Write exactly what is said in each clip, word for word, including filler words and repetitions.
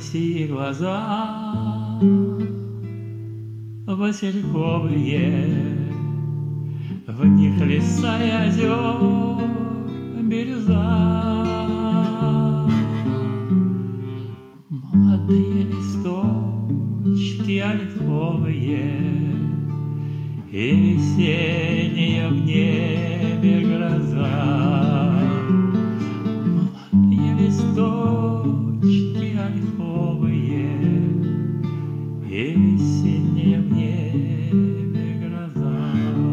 России глаза васильковые, в них леса и озер бирюза. Молодые листочки ольховые, и весенняя в небе гроза. Молодые листочки ольховые, и весенняя в небе гроза.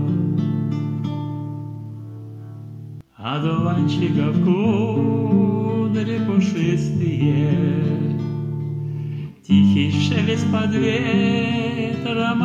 Одуванчиков кудри пушистые, тихий шелест под ветром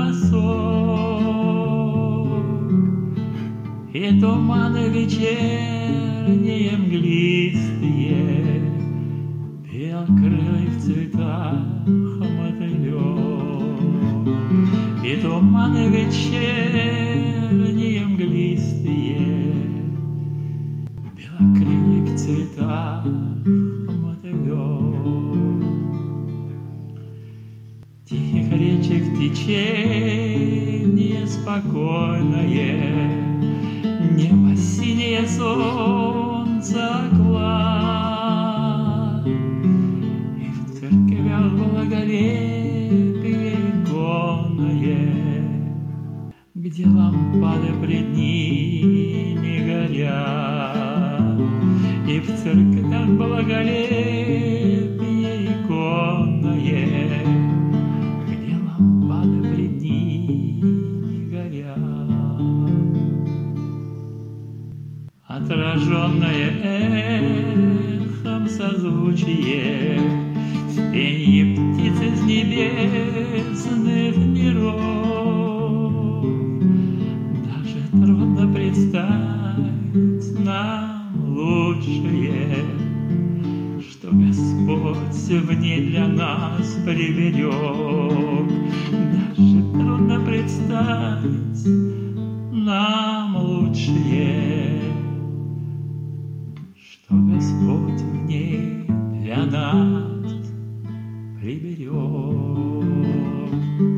осок, и туманы вечерние мглистые, белокрылый в цветах мотылек. И туманы вечерние мглистые, белокрылый в цветах мотылек. Тихих речек течение спокойное, небо синее, солнце оклад. И в церквях благолепие иконное, где лампады пред ними горят. И в церквях благолепие иконное, где лампады пред ними горят. Отраженное эхом созвучие, пенье птиц из небесных миров. Даже трудно представить нам лучшее, что Господь в ней для нас приберег. Даже трудно представить нам лучшее, что Господь в ней для нас приберег.